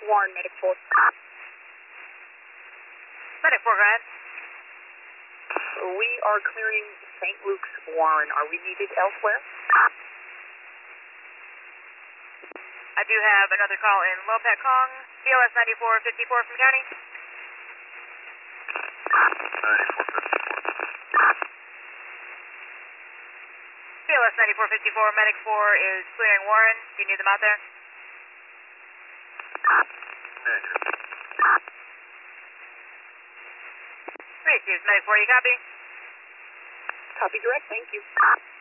Warren, Medic 4. Medic 4, go ahead. We are clearing St. Luke's Warren. Are we needed elsewhere? I do have another call in Lopat Kong, POS 9454 from County. 9454. POS 9454, Medic 4 is clearing Warren. Do you need them out there? Negative. Received, Medic 4, you copy? Copy direct, thank you.